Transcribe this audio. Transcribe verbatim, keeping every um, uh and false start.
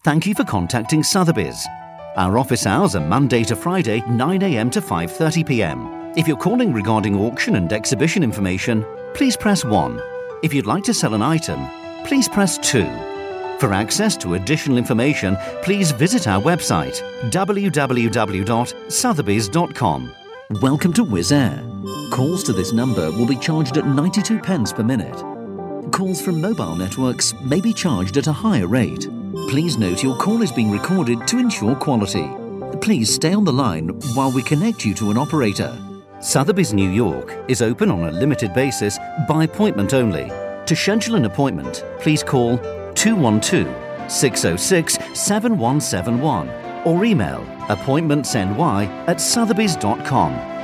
Thank you for contacting Sotheby's. Our office hours are Monday to Friday, nine a m to five thirty p m. If you're calling regarding auction and exhibition information, please press one. If you'd like to sell an item, please press two. For access to additional information, please visit our website w w w dot sotheby's dot com. Welcome to Wizz Air. Calls to this number will be charged at ninety-two pence per minute. Calls from mobile networks may be charged at a higher rate. Please note your call is being recorded to ensure quality. Please stay on the line while we connect you to an operator. Sotheby's New York is open on a limited basis by appointment only. To schedule an appointment, please call two one two, six zero six, seven one seven one or email appointmentsny at sotheby's dot com.